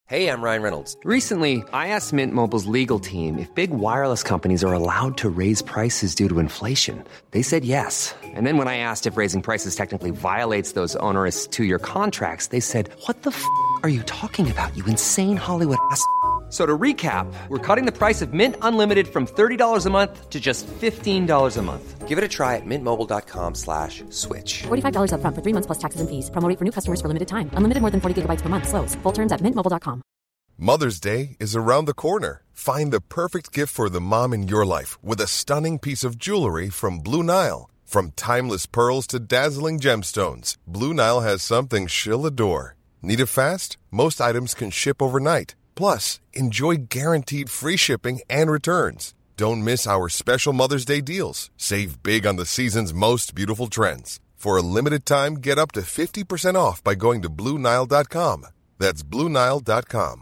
Hey, I'm Ryan Reynolds. Recently, I asked Mint Mobile's legal team if big wireless companies are allowed to raise prices due to inflation. They said yes. And then when I asked if raising prices technically violates those onerous two-year contracts, they said, "What the f*** are you talking about, you insane Hollywood ass?" So to recap, we're cutting the price of Mint Unlimited from $30 a month to just $15 a month. Give it a try at mintmobile.com/switch. $45 up front for 3 months plus taxes and fees. Promo rate for new customers for limited time. Unlimited more than 40 gigabytes per month. Slows full terms at mintmobile.com. Mother's Day is around the corner. Find the perfect gift for the mom in your life with a stunning piece of jewelry from Blue Nile. From timeless pearls to dazzling gemstones, Blue Nile has something she'll adore. Need it fast? Most items can ship overnight. Plus, enjoy guaranteed free shipping and returns. Don't miss our special Mother's Day deals. Save big on the season's most beautiful trends. For a limited time, get up to 50% off by going to BlueNile.com. That's BlueNile.com.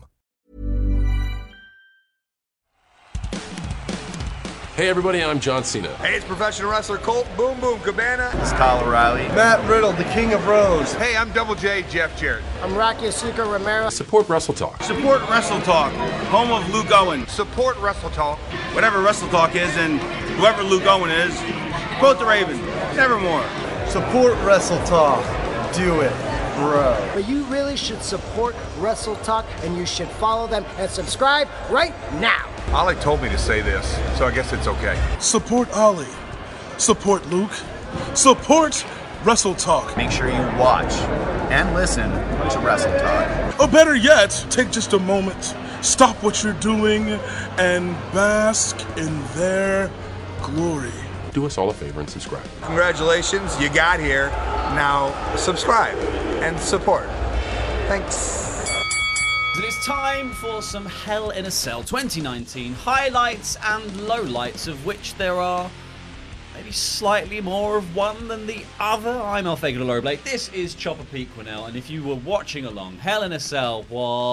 Hey everybody, I'm John Cena. Hey, it's professional wrestler Colt Boom Boom Cabana. It's Kyle O'Reilly. Matt Riddle, the King of Rose. Hey, I'm Double J, Jeff Jarrett. I'm Rocky Azucar Romero. Support Wrestle Talk. Support Wrestle Talk, home of Luke Owen. Support Wrestle Talk. Whatever Wrestle Talk is and whoever Luke Owen is, quote the Raven, nevermore. Support Wrestle Talk. Do it, bro. But you really should support Wrestle Talk, and you should follow them and subscribe right now. Ollie told me to say this, so I guess it's okay. Support Ollie. Support Luke. Support Wrestle Talk. Make sure you watch and listen to Wrestle Talk. Or better yet, take just a moment, stop what you're doing, and bask in their glory. Do us all a favor and subscribe. Congratulations, you got here. Now subscribe and support. Thanks. It is time for some Hell in a Cell 2019 highlights and lowlights, of which there are maybe slightly more of one than the other. I'm Alfega Loroblade. This is Chopper Pete Quinnell, and if you were watching along, Hell in a Cell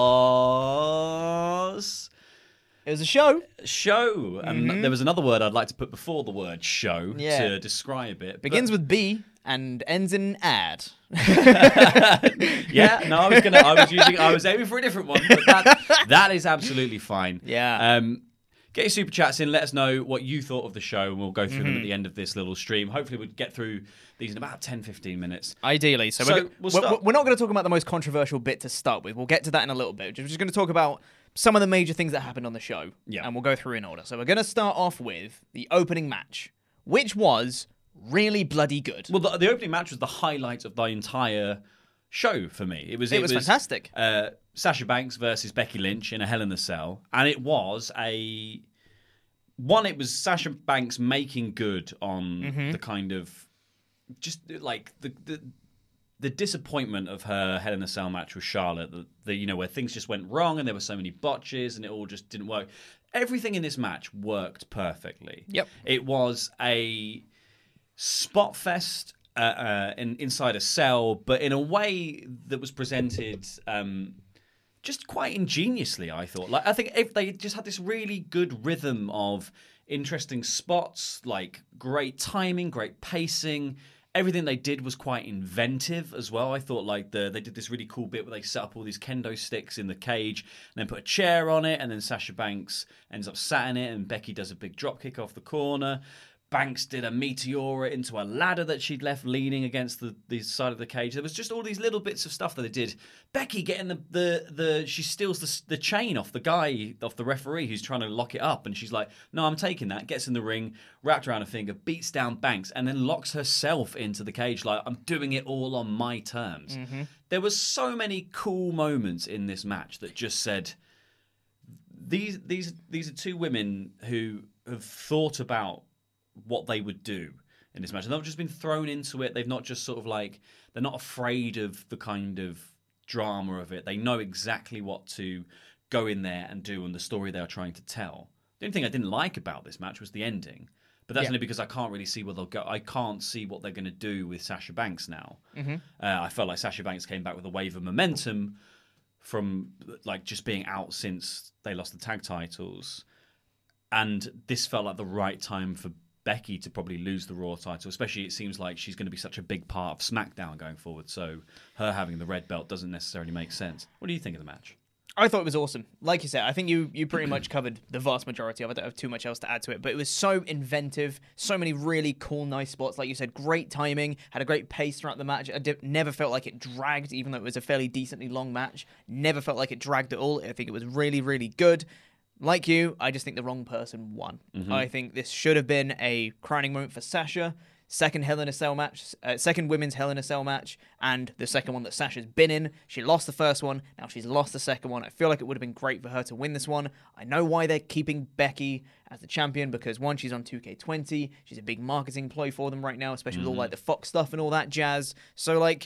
was... It was a show. And there was another word I'd like to put before the word show to describe it. Begins with B and ends in ad. Yeah, no, I was aiming for a different one, but that is absolutely fine. Yeah. Get your super chats in, let us know what you thought of the show, and we'll go through them at the end of this little stream. Hopefully we'll get through these in about 10-15 minutes. Ideally. So we're not going to talk about the most controversial bit to start with. We'll get to that in a little bit. We're just going to talk about some of the major things that happened on the show, and we'll go through in order. So we're going to start off with the opening match, which was really bloody good. Well, the opening match was the highlight of the entire show for me. It was fantastic. Sasha Banks versus Becky Lynch in a Hell in a Cell, and it was Sasha Banks making good on the kind of just like the disappointment of her Hell in a Cell match with Charlotte, where things just went wrong and there were so many botches and it all just didn't work. Everything in this match worked perfectly. Yep. It was a spot fest inside a cell, but in a way that was presented just quite ingeniously, I thought. I think if they just had this really good rhythm of interesting spots, like great timing, great pacing. Everything they did was quite inventive as well. I thought they did this really cool bit where they set up all these kendo sticks in the cage and then put a chair on it, and then Sasha Banks ends up sat in it, and Becky does a big drop kick off the corner. Banks did a meteora into a ladder that she'd left leaning against the side of the cage. There was just all these little bits of stuff that they did. Becky getting she steals the chain off the referee who's trying to lock it up, and she's like, "No, I'm taking that." Gets in the ring, wrapped around her finger, beats down Banks, and then locks herself into the cage like, "I'm doing it all on my terms." Mm-hmm. There was so many cool moments in this match that just said, these are two women who have thought about what they would do in this match. They've not just been thrown into it. They've not just they're not afraid of the kind of drama of it. They know exactly what to go in there and do and the story they're trying to tell. The only thing I didn't like about this match was the ending. But that's only because I can't really see where they'll go. I can't see what they're going to do with Sasha Banks now. Mm-hmm. I felt like Sasha Banks came back with a wave of momentum from just being out since they lost the tag titles. And this felt like the right time for Becky to probably lose the Raw title, especially it seems like she's going to be such a big part of SmackDown going forward, so her having the red belt doesn't necessarily make sense. What do you think of the match? I thought it was awesome. Like you said, I think you pretty much covered the vast majority of it. I don't have too much else to add to it, but it was so inventive, so many really cool, nice spots. Like you said, great timing, had a great pace throughout the match. Never felt like it dragged, even though it was a fairly decently long match. Never felt like it dragged at all. I think it was really, really good. Like you, I just think the wrong person won. I think this should have been a crowning moment for Sasha. Second women's Hell in a Cell match, and the second one that Sasha's been in. She lost the first one, now she's lost the second one. I feel like it would have been great for her to win this one. I know why they're keeping Becky as the champion, because one, she's on 2K20, she's a big marketing ploy for them right now, especially with all like the Fox stuff and all that jazz. So like,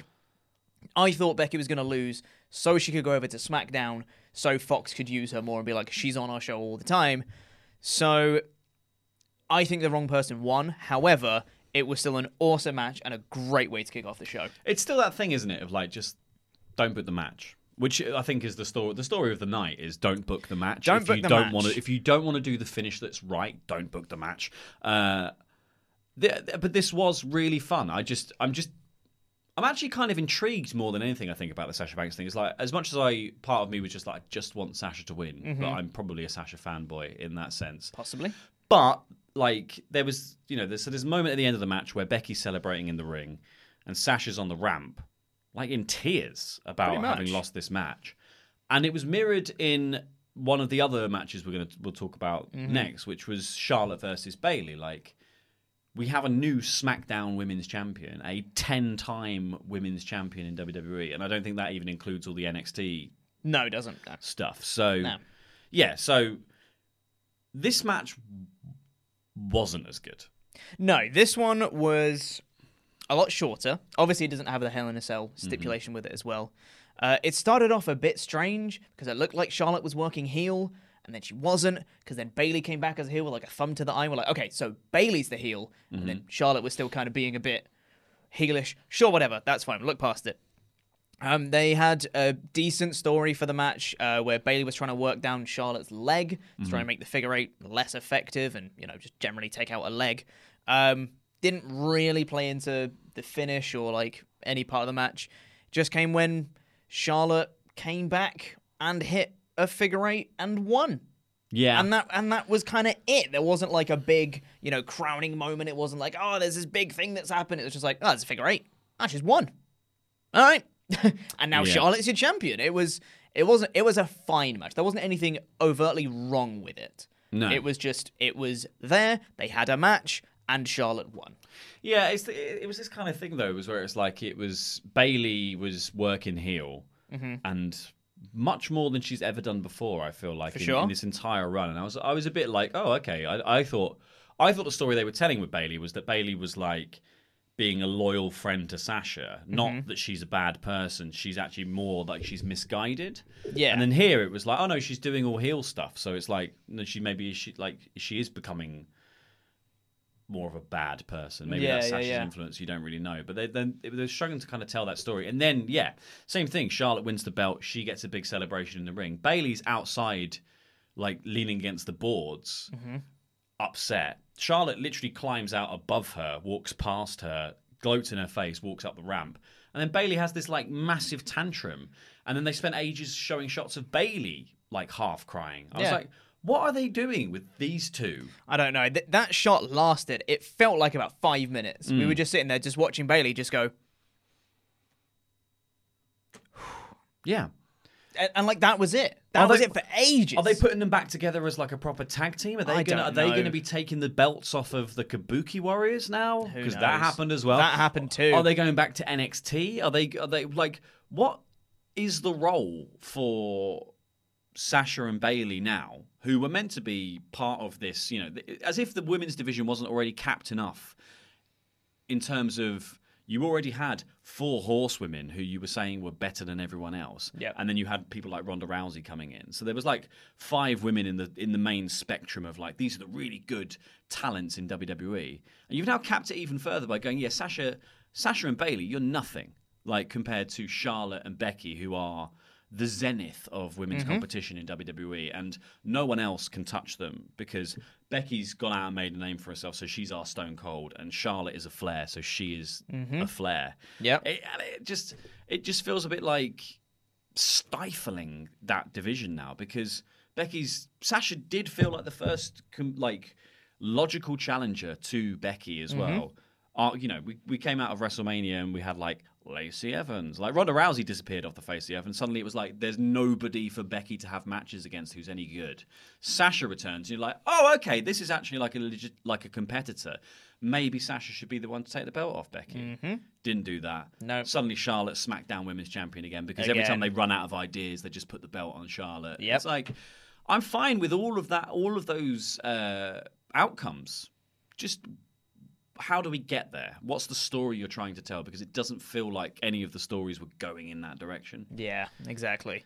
I thought Becky was going to lose so she could go over to SmackDown, so Fox could use her more and be like, she's on our show all the time. So I think the wrong person won. However, it was still an awesome match and a great way to kick off the show. It's still that thing, isn't it, of like, just don't book the match. Which I think is the story. The story of the night is don't book the match. If you don't want to do the finish that's right, don't book the match. But this was really fun. I'm actually kind of intrigued more than anything, I think, about the Sasha Banks thing. It's like, as much as part of me was just like, I just want Sasha to win, but I'm probably a Sasha fanboy in that sense. Possibly. But like, there was, there's a moment at the end of the match where Becky's celebrating in the ring and Sasha's on the ramp, like in tears about having lost this match. And it was mirrored in one of the other matches we'll talk about next, which was Charlotte versus Bayley. Like, we have a new SmackDown Women's Champion, a 10-time Women's Champion in WWE, and I don't think that even includes all the NXT No, it doesn't. No. Stuff. So, so this match wasn't as good. No, this one was a lot shorter. Obviously, it doesn't have the Hell in a Cell stipulation with it as well. It started off a bit strange because it looked like Charlotte was working heel, and then she wasn't, because then Bayley came back as a heel with like a thumb to the eye. We're like, okay, so Bayley's the heel, and then Charlotte was still kind of being a bit heelish. Sure, whatever, that's fine. Look past it. They had a decent story for the match where Bayley was trying to work down Charlotte's leg to try and make the figure eight less effective and, just generally take out a leg. Didn't really play into the finish or like any part of the match. Just came when Charlotte came back and hit a figure eight and won. Yeah. And that was kind of it. There wasn't like a big, crowning moment. It wasn't like, oh, there's this big thing that's happened. It was just like, oh, it's a figure eight. Oh, she's won. All right. And now Charlotte's your champion. It was a fine match. There wasn't anything overtly wrong with it. No. It was there. They had a match and Charlotte won. Yeah, it was this kind of thing though, where it's like Bayley was working heel and much more than she's ever done before, I feel like, in this entire run. And I was a bit like, oh, okay. I thought the story they were telling with Bayley was that Bayley was like being a loyal friend to Sasha, not that she's a bad person. She's actually more like she's misguided. Yeah. And then here it was like, oh no, she's doing all heel stuff. So it's like she is becoming more of a bad person. Maybe that's Sasha's influence. You don't really know. But they're struggling to kind of tell that story. And then same thing. Charlotte wins the belt. She gets a big celebration in the ring. Bayley's outside, like leaning against the boards, upset. Charlotte literally climbs out above her, walks past her, gloats in her face, walks up the ramp. And then Bayley has this like massive tantrum. And then they spent ages showing shots of Bayley like half crying. I was like, what are they doing with these two? I don't know. That shot lasted. It felt like about 5 minutes. We were just sitting there just watching Bayley just go. Yeah. And like that was it. That was it for ages. Are they putting them back together as like a proper tag team? Are they going to be taking the belts off of the Kabuki Warriors now? Because that happened as well. That happened too. Are they going back to NXT? Are they like, what is the role for Sasha and Bayley now, who were meant to be part of this? As if the women's division wasn't already capped enough in terms of. You already had 4 horsewomen who you were saying were better than everyone else. Yep. And then you had people like Ronda Rousey coming in. So there was like 5 women in the main spectrum of like, these are the really good talents in WWE. And you've now capped it even further by going, Sasha and Bayley, you're nothing. Like compared to Charlotte and Becky, who are the zenith of women's competition in WWE, and no one else can touch them because Becky's gone out and made a name for herself, so she's our Stone Cold, and Charlotte is a Flair, so she is a Flair. Yeah, it just feels a bit like stifling that division now, because Sasha did feel like the first logical challenger to Becky as well. We came out of WrestleMania and we had like Lacey Evans, like Ronda Rousey disappeared off the face of the earth, and suddenly it was like there's nobody for Becky to have matches against who's any good. Sasha returns, and you're like, oh, okay, this is actually like a competitor. Maybe Sasha should be the one to take the belt off Becky. Didn't do that. No. Suddenly Charlotte's SmackDown Women's Champion again, because every time they run out of ideas, they just put the belt on Charlotte. It's like, I'm fine with all of that, all of those outcomes. Just how do we get there? What's the story you're trying to tell? Because it doesn't feel like any of the stories were going in that direction. Yeah, exactly.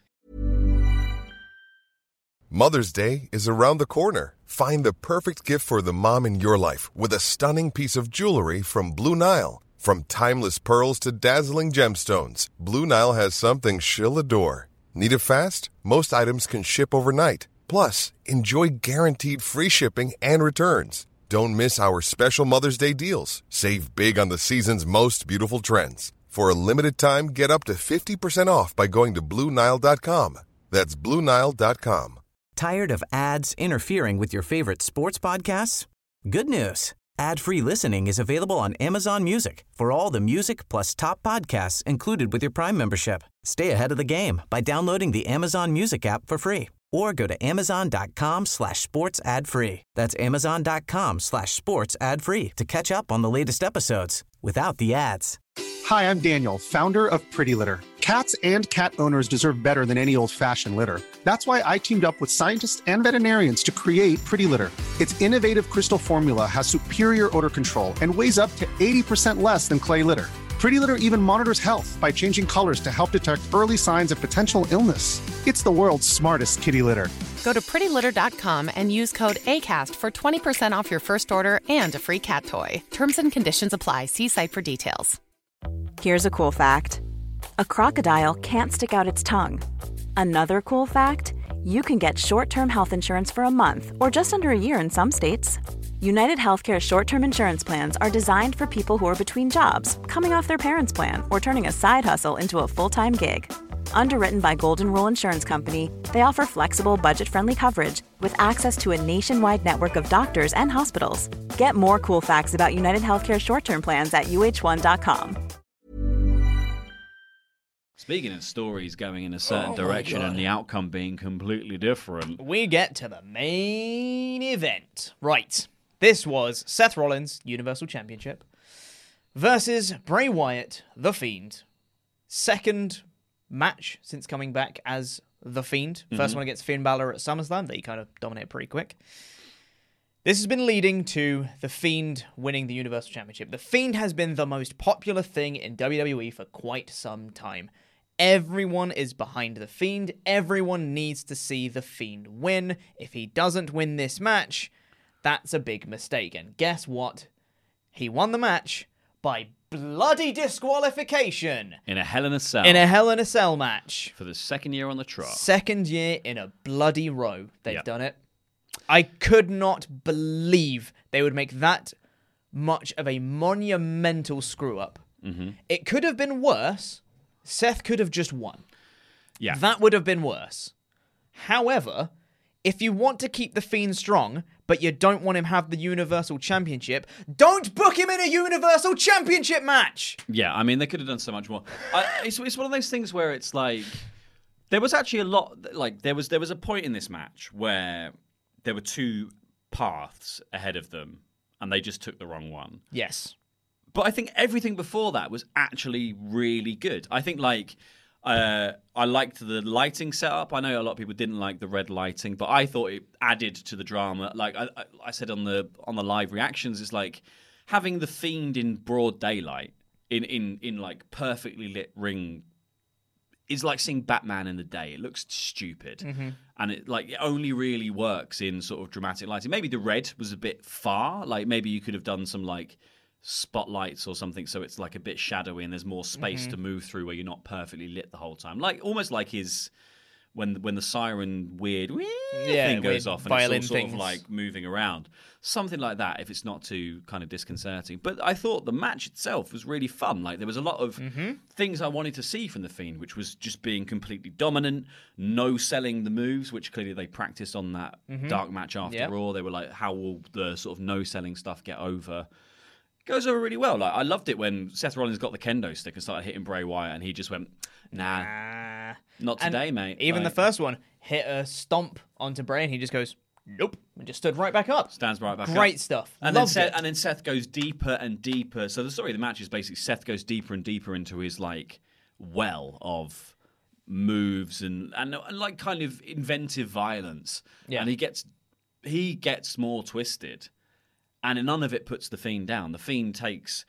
Mother's Day is around the corner. Find the perfect gift for the mom in your life with a stunning piece of jewelry from Blue Nile. From timeless pearls to dazzling gemstones, Blue Nile has something she'll adore. Need it fast? Most items can ship overnight. Plus, enjoy guaranteed free shipping and returns. Don't miss our special Mother's Day deals. Save big on the season's most beautiful trends. For a limited time, get up to 50% off by going to BlueNile.com. That's BlueNile.com. Tired of ads interfering with your favorite sports podcasts? Good news. Ad-free listening is available on Amazon Music for all the music plus top podcasts included with your Prime membership. Stay ahead of the game by downloading the Amazon Music app for free or go to amazon.com/sports ad free. That's amazon.com/sports ad free to catch up on the latest episodes without the ads. Hi, I'm Daniel, founder of Pretty Litter. Cats and cat owners deserve better than any old-fashioned litter. That's why I teamed up with scientists and veterinarians to create Pretty Litter. Its innovative crystal formula has superior odor control and weighs up to 80% less than clay litter. Pretty Litter even monitors health by changing colors to help detect early signs of potential illness. It's the world's smartest kitty litter. Go to prettylitter.com and use code ACAST for 20% off your first order and a free cat toy. Terms and conditions apply. See site for details. Here's a cool fact. A crocodile can't stick out its tongue. Another cool fact, you can get short-term health insurance for a month or just under a year in some states. United Healthcare short-term insurance plans are designed for people who are between jobs, coming off their parents' plan, or turning a side hustle into a full-time gig. Underwritten by Golden Rule Insurance Company, they offer flexible, budget-friendly coverage with access to a nationwide network of doctors and hospitals. Get more cool facts about United Healthcare short-term plans at uh1.com. Speaking of stories going in a certain direction and the outcome being completely different, we get to the main event. Right. This was Seth Rollins, Universal Championship, versus Bray Wyatt, The Fiend. Second match since coming back as The Fiend. First one against Finn Balor at SummerSlam that he kind of dominated pretty quick. This has been leading to The Fiend winning the Universal Championship. The Fiend has been the most popular thing in WWE for quite some time. Everyone is behind The Fiend. Everyone needs to see The Fiend win. If he doesn't win this match, that's a big mistake. And guess what? He won the match by bloody disqualification. In a Hell in a Cell. In a Hell in a Cell match. For the second year on the trot. Second year in a bloody row. They've done it. I could not believe they would make that much of a monumental screw-up. It could have been worse. Seth could have just won. Yeah. That would have been worse. However, if you want to keep The Fiend strong, but you don't want him to have the Universal Championship, don't book him in a Universal Championship match! Yeah, I mean, they could have done so much more. It's one of those things where it's like, there was actually a lot, like, there was a point in this match where there were two paths ahead of them, and they just took the wrong one. Yes. But I think everything before that was actually really good. I think, like, I liked the lighting setup. I know a lot of people didn't like the red lighting, but I thought it added to the drama. Like I said on the live reactions, it's like having the Fiend in broad daylight in like perfectly lit ring is like seeing Batman in the day. It looks stupid, and it only really works in sort of dramatic lighting. Maybe the red was a bit far. Like maybe you could have done some like spotlights or something so it's like a bit shadowy and there's more space to move through where you're not perfectly lit the whole time, like almost like his when the siren weird thing goes off and it's all sort of like moving around. Something like that, if it's not too kind of disconcerting. But I thought the match itself was really fun. Like there was a lot of things I wanted to see from The Fiend, which was just being completely dominant, no selling the moves, which clearly they practiced on that dark match after Raw. They were like, how will the sort of no selling stuff get over? It goes over really well. Like I loved it when Seth Rollins got the kendo stick and started hitting Bray Wyatt, and he just went, nah. Not today, and mate. Even the first one hit a stomp onto Bray, and he just goes, nope, and just stood right back up. Stands right back up. Great stuff. And then Seth goes deeper and deeper. So the story of the match is basically Seth goes deeper and deeper into his like well of moves and like kind of inventive violence. Yeah. And he gets more twisted, and none of it puts the Fiend down. The Fiend takes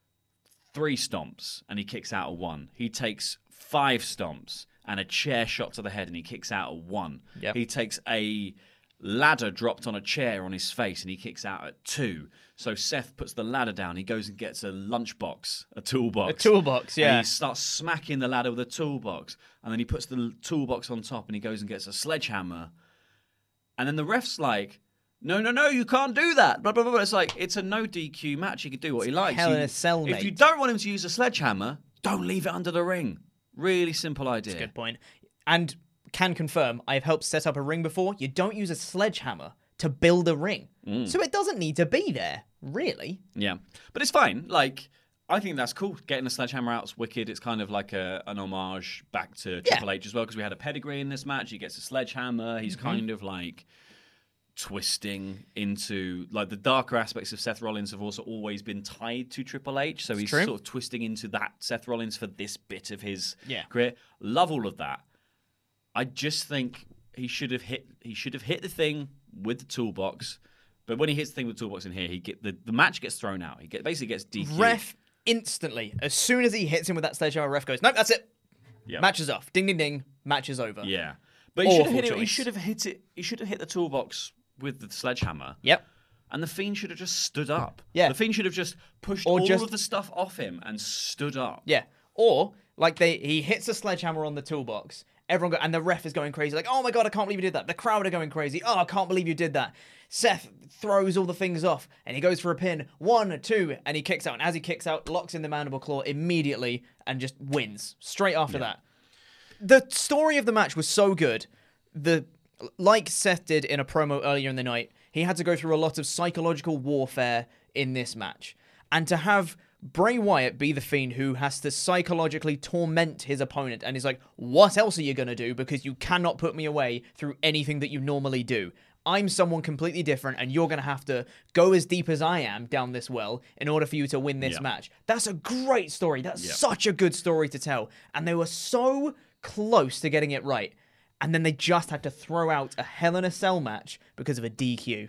3 stomps and he kicks out of 1. He takes 5 stomps and a chair shot to the head, and he kicks out at 1. Yep. He takes a ladder dropped on a chair on his face, and he kicks out at 2. So Seth puts the ladder down. He goes and gets a lunchbox, a toolbox. A toolbox, yeah. And he starts smacking the ladder with a toolbox. And then he puts the toolbox on top, and he goes and gets a sledgehammer. And then the ref's like, no, you can't do that. Blah, blah, blah. It's like, it's a no DQ match. He can do what he likes. Hell in a cell, mate. If you don't want him to use a sledgehammer, don't leave it under the ring. Really simple idea. That's a good point. And can confirm, I've helped set up a ring before. You don't use a sledgehammer to build a ring. So it doesn't need to be there, really. Yeah. But it's fine. Like, I think that's cool. Getting a sledgehammer out is wicked. It's kind of like an homage back to Triple H as well, because we had a pedigree in this match. He gets a sledgehammer. He's kind of like twisting into like the darker aspects of Seth Rollins have also always been tied to Triple H, so he's sort of twisting into that Seth Rollins for this bit of his career. Love all of that. I just think he should have hit the thing with the toolbox, but when he hits the thing with the toolbox in here, the match gets thrown out. He basically gets DQ'd. Ref instantly, as soon as he hits him with that sledgehammer, ref goes, nope, that's it. Yep. Match is off. Ding ding ding. Match is over. Yeah, but he should have hit it. He should have hit the toolbox with the sledgehammer. Yep. And the Fiend should have just stood up. Yeah. The Fiend should have just pushed all of the stuff off him and stood up. Yeah. Or, like, he hits a sledgehammer on the toolbox, and the ref is going crazy, like, oh my God, I can't believe you did that. The crowd are going crazy. Oh, I can't believe you did that. Seth throws all the things off, and he goes for a pin. 1, 2, and he kicks out. And as he kicks out, locks in the mandible claw immediately and just wins straight after that. The story of the match was so good. Like Seth did in a promo earlier in the night, he had to go through a lot of psychological warfare in this match. And to have Bray Wyatt be the Fiend who has to psychologically torment his opponent and is like, what else are you going to do? Because you cannot put me away through anything that you normally do. I'm someone completely different, and you're going to have to go as deep as I am down this well in order for you to win this match. That's a great story. That's such a good story to tell. And they were so close to getting it right. And then they just had to throw out a Hell in a Cell match because of a DQ.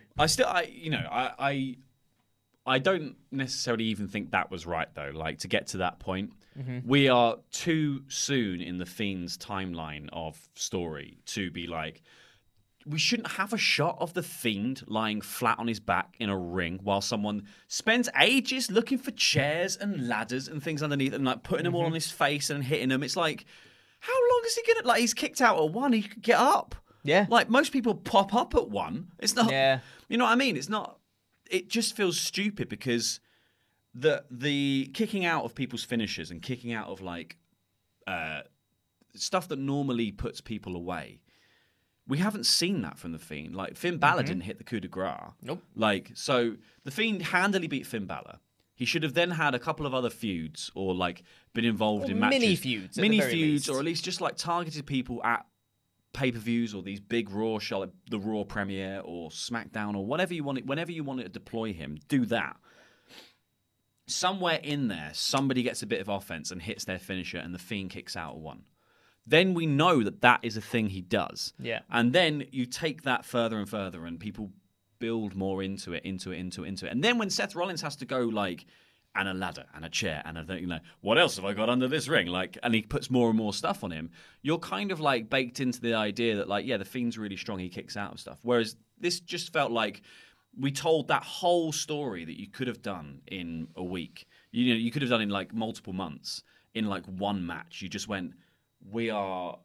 I don't necessarily even think that was right, though. Like, to get to that point, we are too soon in the Fiend's timeline of story to be like, we shouldn't have a shot of the Fiend lying flat on his back in a ring while someone spends ages looking for chairs and ladders and things underneath and like putting them all on his face and hitting them. It's like, how long is he gonna, like, he's kicked out at 1, he could get up. Yeah. Like, most people pop up at 1. It's not, you know what I mean? It's not, it just feels stupid because the kicking out of people's finishes and kicking out of, like, stuff that normally puts people away, we haven't seen that from the Fiend. Like, Finn Balor didn't hit the coup de grace. Nope. Like, so the Fiend handily beat Finn Balor. He should have then had a couple of other feuds or, like, been involved in matches. Mini feuds, or at least just, like, targeted people at pay-per-views or these big Raw show, like the Raw premiere or SmackDown or whatever you want it, whenever you want to deploy him, do that. Somewhere in there, somebody gets a bit of offense and hits their finisher and the Fiend kicks out at 1. Then we know that is a thing he does. Yeah. And then you take that further and further and people build more into it. And then when Seth Rollins has to go, like, and a ladder and a chair and a thing, you know, what else have I got under this ring? Like, and he puts more and more stuff on him. You're kind of like baked into the idea that, like, yeah, the Fiend's really strong. He kicks out of stuff. Whereas this just felt like we told that whole story that you could have done in a week. You could have done in, like, multiple months in, like, one match. You just went, we are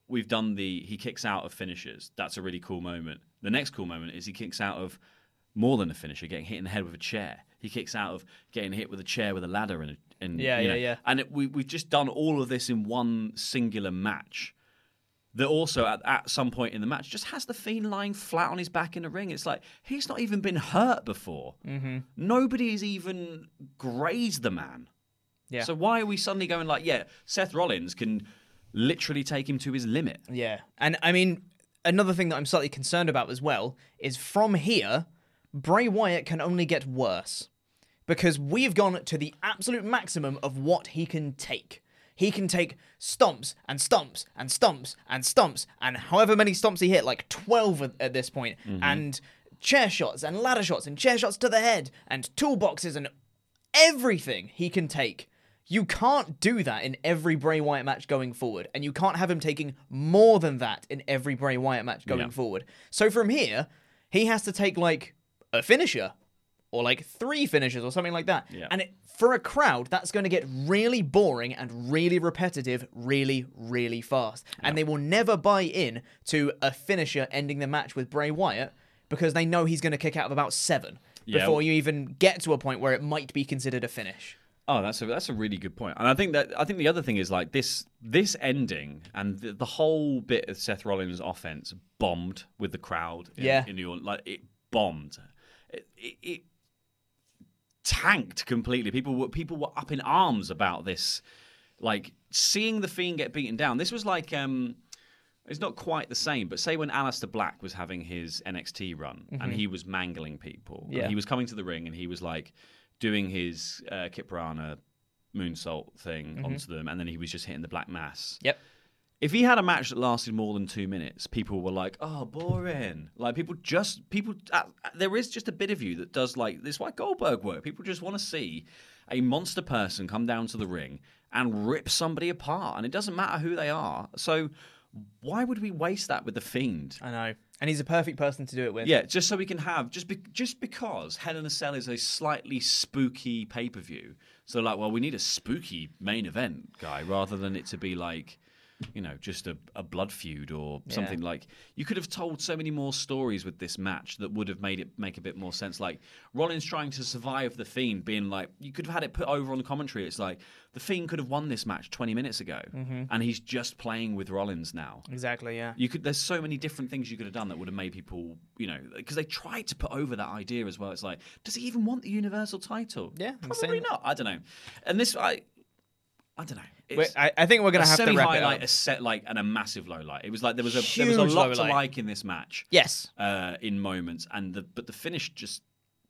we've done he kicks out of finishers. That's a really cool moment. The next cool moment is he kicks out of more than a finisher, getting hit in the head with a chair. He kicks out of getting hit with a chair with a ladder and yeah. And we've just done all of this in one singular match. That also at some point in the match just has the Fiend lying flat on his back in the ring. It's like he's not even been hurt before. Mm-hmm. Nobody's even grazed the man. Yeah. So why are we suddenly going like, Seth Rollins can literally take him to his limit? Yeah. And I mean, another thing that I'm slightly concerned about as well is from here, Bray Wyatt can only get worse because we've gone to the absolute maximum of what he can take. He can take stomps and stomps and stomps and stomps and however many stomps he hit, like 12 at this point, and chair shots and ladder shots and chair shots to the head and toolboxes and everything he can take. You can't do that in every Bray Wyatt match going forward, and you can't have him taking more than that in every Bray Wyatt match going forward. So from here, he has to take like a finisher or like 3 finishers or something like that. Yeah. And for a crowd, that's going to get really boring and really repetitive really, really fast. Yeah. And they will never buy in to a finisher ending the match with Bray Wyatt because they know he's going to kick out of about 7 before you even get to a point where it might be considered a finish. Oh, that's a really good point. And I think the other thing is like this ending and the whole bit of Seth Rollins' offense bombed with the crowd in New Orleans. Like it bombed. It tanked completely. People were up in arms about this, like seeing the Fiend get beaten down. This was like it's not quite the same, but say when Aleister Black was having his NXT run and he was mangling people, and he was coming to the ring and he was like doing his Kip Piranha moonsault thing onto them, and then he was just hitting the Black Mass. Yep. If he had a match that lasted more than 2 minutes, people were like, "Oh, boring." Like there is just a bit of you that does like this. Why Goldberg work? People just want to see a monster person come down to the ring and rip somebody apart, and it doesn't matter who they are. So why would we waste that with the Fiend? I know, and he's a perfect person to do it with. Yeah, just so we can have just because Hell in a Cell is a slightly spooky pay-per-view. So like, well, we need a spooky main event guy rather than it to be like, you know, just a blood feud or something. Like you could have told so many more stories with this match that would have made it make a bit more sense. Like Rollins trying to survive the Fiend, being like, you could have had it put over on the commentary. It's like the Fiend could have won this match 20 minutes ago, and he's just playing with Rollins now. Exactly, yeah. There's so many different things you could have done that would have made people, you know, because they tried to put over that idea as well. It's like, does he even want the Universal title? Yeah, probably not. I don't know. And this, I don't know. I think we're going to have to wrap it up. A semi-highlight, a set like, and a massive low light. It was like there was a lot to like in this match. Yes, in moments, but the finish just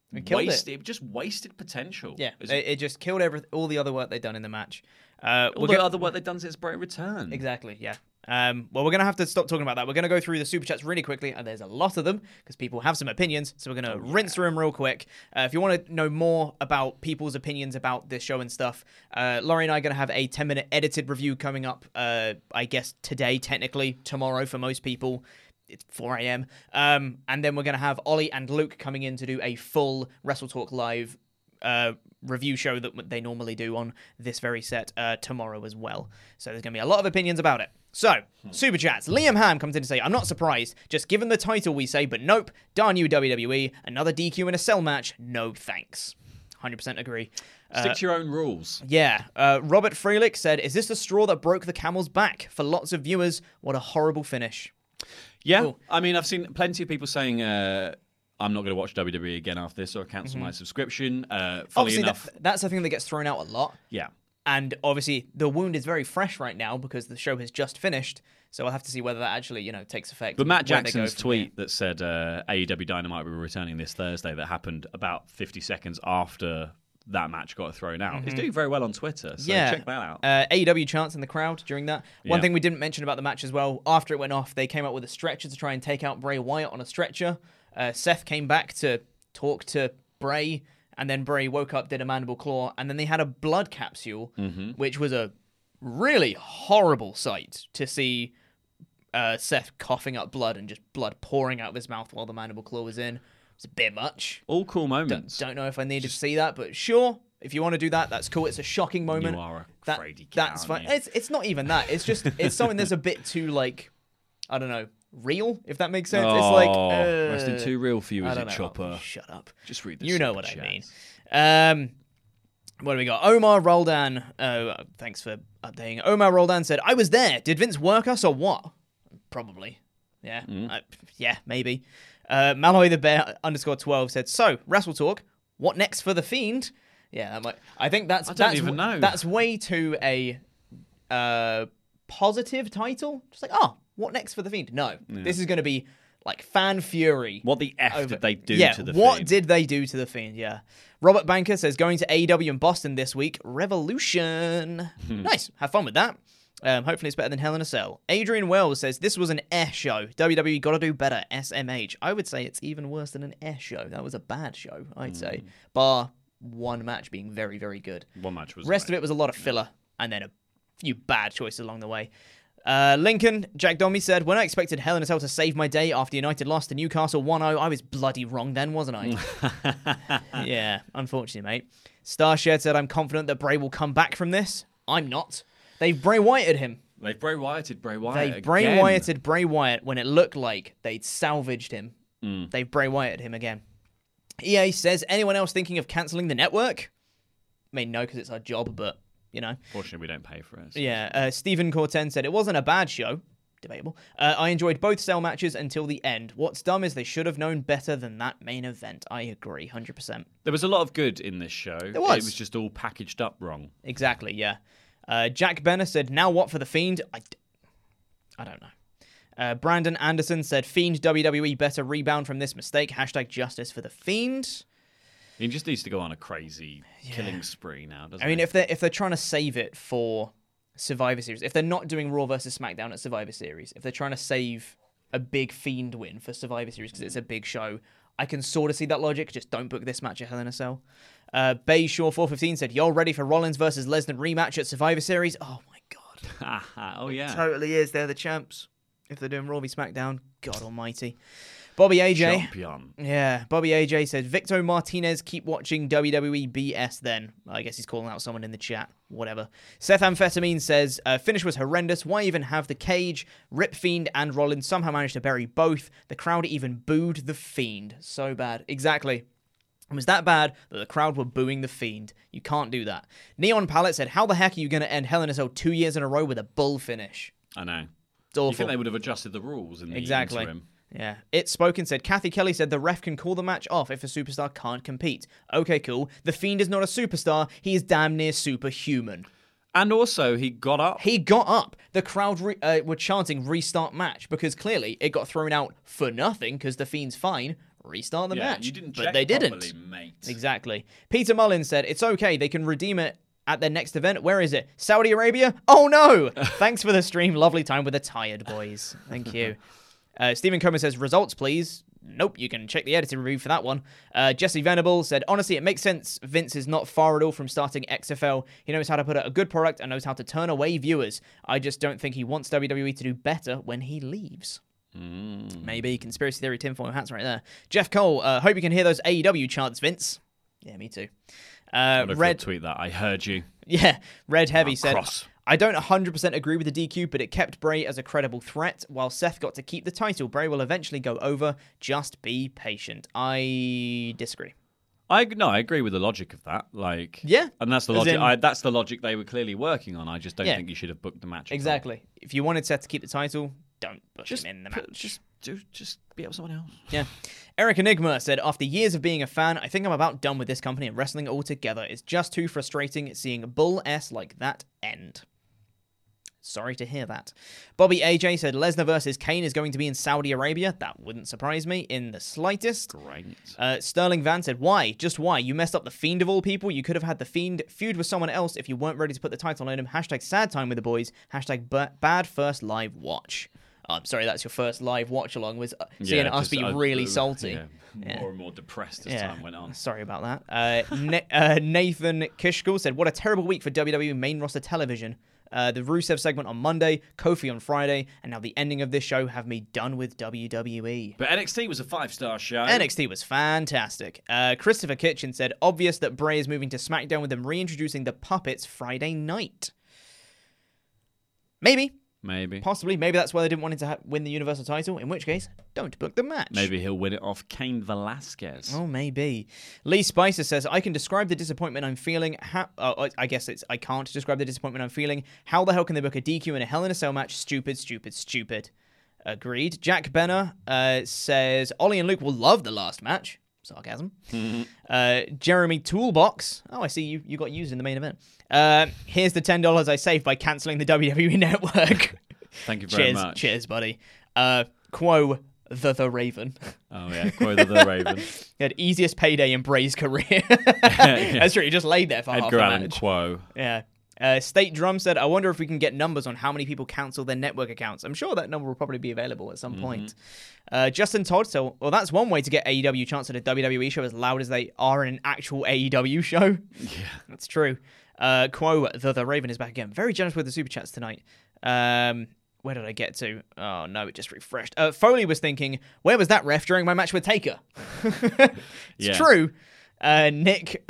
wasted potential. Yeah, it just killed all the other work they'd done in the match. All the other work they'd done since Bray returned. Exactly. Yeah. Well, we're going to have to stop talking about that. We're going to go through the super chats really quickly, and there's a lot of them because people have some opinions. So we're going to rinse through them real quick. If you want to know more about people's opinions about this show and stuff, Laurie and I are going to have a 10-minute edited review coming up, I guess today, technically, tomorrow for most people. It's 4 a.m. And then we're going to have Ollie and Luke coming in to do a full Wrestle Talk Live review show that they normally do on this very set tomorrow as well. So there's going to be a lot of opinions about it. So, super chats. Liam Ham comes in to say, I'm not surprised. Just given the title we say, but nope. Darn you, WWE. Another DQ in a cell match. No thanks. 100% agree. Stick to your own rules. Yeah. Robert Freilich said, is this the straw that broke the camel's back? For lots of viewers, what a horrible finish. Yeah. Ooh. I mean, I've seen plenty of people saying, I'm not going to watch WWE again after this or cancel my subscription. Obviously, that's the thing that gets thrown out a lot. Yeah. And obviously, the wound is very fresh right now because the show has just finished. So I'll have to see whether that actually, takes effect. But Matt Jackson's tweet that said AEW Dynamite will be returning this Thursday that happened about 50 seconds after that match got thrown out. He's doing very well on Twitter, so check that out. AEW chants in the crowd during that. One thing we didn't mention about the match as well, after it went off, they came up with a stretcher to try and take out Bray Wyatt on a stretcher. Seth came back to talk to Bray, and then Bray woke up, did a mandible claw, and then they had a blood capsule, which was a really horrible sight to see Seth coughing up blood and just blood pouring out of his mouth while the mandible claw was in. It's a bit much. All cool moments. Don't know if I needed to see that, but sure, If you want to do that, that's cool. It's a shocking moment. You are a fraidy cat. That's fine. It's not even that. It's just it's something that's a bit too like, I don't know, real, if that makes sense. It's like wrestling too real for you, is it, Chopper? Shut up. Just read the You know what I mean. What do we got? Omar Roldan. Thanks for updating. Omar Roldan said, I was there. Did Vince work us or what? Probably. Yeah. Yeah, maybe. Malloy the Bear _12 said, so, Wrestle Talk, what next for The Fiend? Yeah, that might. I think I don't even know. That's way too a positive title. Just like, what next for The Fiend? No, this is going to be like fan fury. What the F did they do to The Fiend? What did they do to The Fiend? Yeah. Robert Banker says, going to AEW in Boston this week. Revolution. Nice. Have fun with that. Hopefully it's better than Hell in a Cell. Adrian Wells says, this was an show. WWE got to do better. SMH. I would say it's even worse than an show. That was a bad show, I'd say. Bar one match being very, very good. One match was Rest of it was a lot of filler, and then a few bad choices along the way. Lincoln, Jack Domi said, when I expected Hell in a Cell to save my day after United lost to Newcastle 1-0, I was bloody wrong then, wasn't I? Yeah, unfortunately, mate. Starshed said, I'm confident that Bray will come back from this. I'm not. They've Bray Wyatted him. They've Bray Wyatted Bray Wyatt They've Bray Wyatted Bray Wyatt when it looked like they'd salvaged him. They've Bray Wyatted him again. EA says, anyone else thinking of cancelling the network? I mean, no, because it's our job, but, you know. Fortunately, we don't pay for it. So. Yeah. Stephen Corten said, it wasn't a bad show. Debatable. I enjoyed both cell matches until the end. What's dumb is they should have known better than that main event. I agree, 100%. There was a lot of good in this show. There was. It was just all packaged up wrong. Exactly, yeah. Jack Benner said, now what for The Fiend? I don't know. Brandon Anderson said, Fiend WWE better rebound from this mistake. # justice for The Fiend. He just needs to go on a crazy killing spree now, doesn't he? I mean, if they're trying to save it for Survivor Series, if they're not doing Raw versus SmackDown at Survivor Series, if they're trying to save a big Fiend win for Survivor Series because it's a big show, I can sort of see that logic. Just don't book this match at Hell in a Cell. Bayshaw 415 said, y'all ready for Rollins versus Lesnar rematch at Survivor Series? Oh my god. Oh yeah. It totally is. They're the champs. If they're doing Raw v SmackDown, God almighty. Bobby AJ. Champion. Yeah, Bobby AJ said, Victor Martinez, keep watching WWE BS then. I guess he's calling out someone in the chat. Whatever. Seth Amphetamine says, finish was horrendous. Why even have the cage? Rip Fiend and Rollins somehow managed to bury both. The crowd even booed the Fiend. So bad. Exactly. It was that bad that the crowd were booing the Fiend. You can't do that. Neon Palette said, how the heck are you going to end Hell in a Cell 2 years in a row with a bull finish? I know. It's awful. You think they would have adjusted the rules in the interim? Yeah. It's Spoken said, Kathy Kelly said the ref can call the match off if a superstar can't compete. Okay, cool. The Fiend is not a superstar. He is damn near superhuman. And also, he got up. He got up. The crowd were chanting restart match because clearly it got thrown out for nothing because the Fiend's fine. Restart the match. You didn't but check they didn't. Properly, mate. Exactly. Peter Mullins said, it's okay. They can redeem it at their next event. Where is it? Saudi Arabia? Oh no! Thanks for the stream. Lovely time with the tired boys. Thank you. Stephen Comer says, results please. Nope, you can check the edited review for that one. Jesse Venable said, honestly, it makes sense. Vince is not far at all from starting XFL. He knows how to put out a good product and knows how to turn away viewers. I just don't think he wants WWE to do better when he leaves. Maybe. Conspiracy theory tinfoil hats right there. Jeff Cole, hope you can hear those AEW chants, Vince. Yeah, me too. Red tweet that. I heard you. Yeah, Red Heavy said, I don't 100% agree with the DQ, but it kept Bray as a credible threat. While Seth got to keep the title, Bray will eventually go over. Just be patient. I disagree. I agree with the logic of that. And that's the logic. That's the logic they were clearly working on. I just don't think you should have booked the match. Exactly. If you wanted Seth to keep the title, don't push him in the match. Just beat up someone else. Yeah. Eric Enigma said, after years of being a fan, I think I'm about done with this company and wrestling altogether. It's just too frustrating seeing Bull S like that end. Sorry to hear that. Bobby AJ said Lesnar versus Kane is going to be in Saudi Arabia. That wouldn't surprise me in the slightest. Great. Sterling Van said, why? Just why? You messed up the Fiend of all people. You could have had the Fiend feud with someone else if you weren't ready to put the title on him. # sad time with the boys. # bad first live watch. Oh, I'm sorry, that's your first live watch along with seeing us be really salty. More and more depressed as time went on. Sorry about that. Nathan Kishkul said, what a terrible week for WWE main roster television. The Rusev segment on Monday, Kofi on Friday, and now the ending of this show have me done with WWE. But NXT was a 5-star show. NXT was fantastic. Christopher Kitchen said, obvious that Bray is moving to SmackDown with them reintroducing the puppets Friday night. Maybe. Possibly. Maybe that's why they didn't want him to win the Universal title, in which case, don't book the match. Maybe he'll win it off Cain Velasquez. Oh, maybe. Lee Spicer says, I can describe the disappointment I'm feeling. I guess I can't describe the disappointment I'm feeling. How the hell can they book a DQ in a Hell in a Cell match? Stupid, stupid, stupid. Agreed. Jack Benner says, Ollie and Luke will love the last match. Sarcasm. Jeremy Toolbox. Oh, I see you got used in the main event. Here's the $10 I saved by cancelling the WWE Network. Thank you very much. Cheers, buddy. Quo the Raven. Oh, yeah. Quo the Raven. He had easiest payday in Bray's career. That's true. He just laid there for half a match. Edgar Allan Quo. Yeah. State Drum said, I wonder if we can get numbers on how many people cancel their network accounts. I'm sure that number will probably be available at some point. Justin Todd said, well, that's one way to get AEW chance at a WWE show as loud as they are in an actual AEW show. Yeah. That's true. Quo, the Raven is back again. Very generous with the super chats tonight. Where did I get to? Oh, no, it just refreshed. Foley was thinking, where was that ref during my match with Taker? It's true. Nick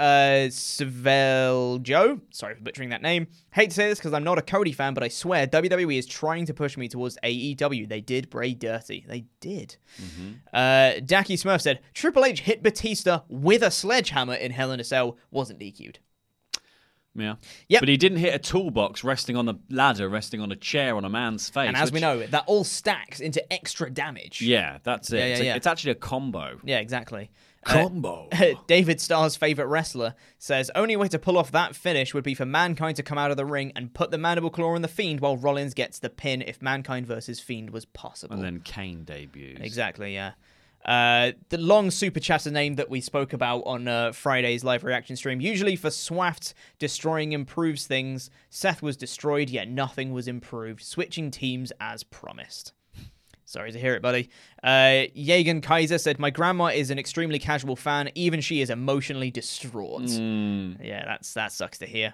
Sveljo, sorry for butchering that name. Hate to say this because I'm not a Cody fan, but I swear WWE is trying to push me towards AEW. They did Bray dirty. They did. Dacky Smurf said, Triple H hit Batista with a sledgehammer in Hell in a Cell, wasn't DQ'd. Yeah. Yep. But he didn't hit a toolbox resting on the ladder, resting on a chair on a man's face. And as we know, that all stacks into extra damage. Yeah, that's it. It's actually a combo. Yeah, exactly. Combo. David Starr's favourite wrestler says, only way to pull off that finish would be for Mankind to come out of the ring and put the mandible claw on the Fiend while Rollins gets the pin if Mankind versus Fiend was possible. And then Kane debuts. Exactly, yeah. The long super chatter name that we spoke about on Friday's live reaction stream, usually for Swaft, destroying improves things. Seth was destroyed, yet nothing was improved. Switching teams as promised. Sorry to hear it, buddy. Jagan Kaiser said, my grandma is an extremely casual fan. Even she is emotionally distraught. Yeah, that sucks to hear.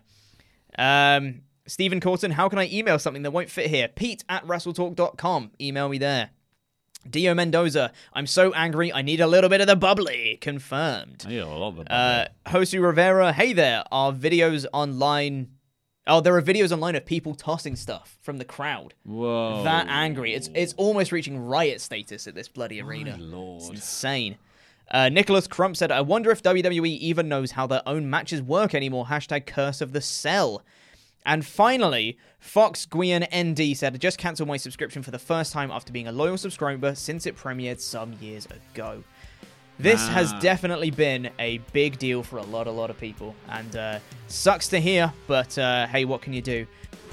Stephen Corton, how can I email something that won't fit here? Pete@wrestletalk.com. Email me there. Dio Mendoza, I'm so angry, I need a little bit of the bubbly. Confirmed. I need a lot of the bubbly. Josu Rivera, hey there, are videos online... Oh, there are videos online of people tossing stuff from the crowd. Whoa. That angry. It's almost reaching riot status at this bloody arena. My Lord. It's insane. Nicholas Crump said, I wonder if WWE even knows how their own matches work anymore. #Curse of the Cell. And finally, Fox Guian ND said, I just cancelled my subscription for the first time after being a loyal subscriber since it premiered some years ago. This has definitely been a big deal for a lot of people. And sucks to hear, but hey, what can you do?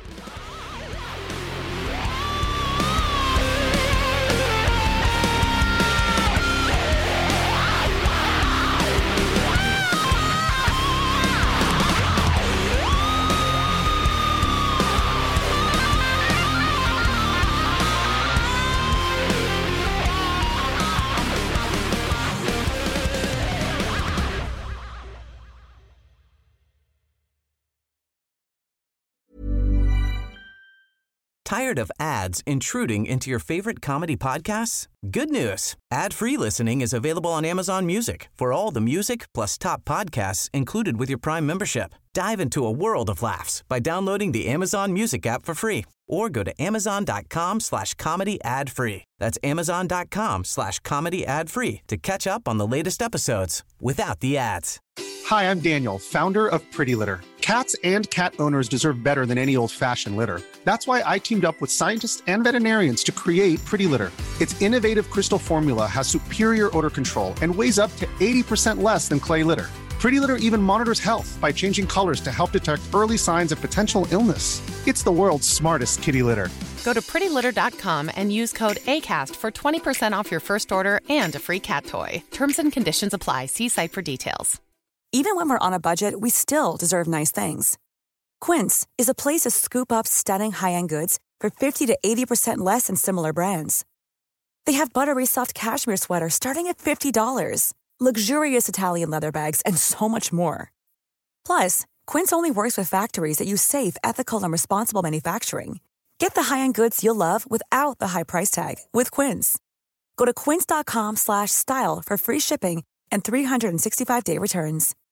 Tired of ads intruding into your favorite comedy podcasts? Good news. Ad-free listening is available on Amazon Music for all the music plus top podcasts included with your Prime membership. Dive into a world of laughs by downloading the Amazon Music app for free or go to amazon.com/comedy ad-free. That's amazon.com/comedy ad-free to catch up on the latest episodes without the ads. Hi, I'm Daniel, founder of Pretty Litter. Cats and cat owners deserve better than any old-fashioned litter. That's why I teamed up with scientists and veterinarians to create Pretty Litter. Its innovative crystal formula has superior odor control and weighs up to 80% less than clay litter. Pretty Litter even monitors health by changing colors to help detect early signs of potential illness. It's the world's smartest kitty litter. Go to prettylitter.com and use code ACAST for 20% off your first order and a free cat toy. Terms and conditions apply. See site for details. Even when we're on a budget, we still deserve nice things. Quince is a place to scoop up stunning high-end goods for 50 to 80% less than similar brands. They have buttery soft cashmere sweaters starting at $50, luxurious Italian leather bags, and so much more. Plus, Quince only works with factories that use safe, ethical, and responsible manufacturing. Get the high-end goods you'll love without the high price tag with Quince. Go to quince.com/style for free shipping and 365-day returns.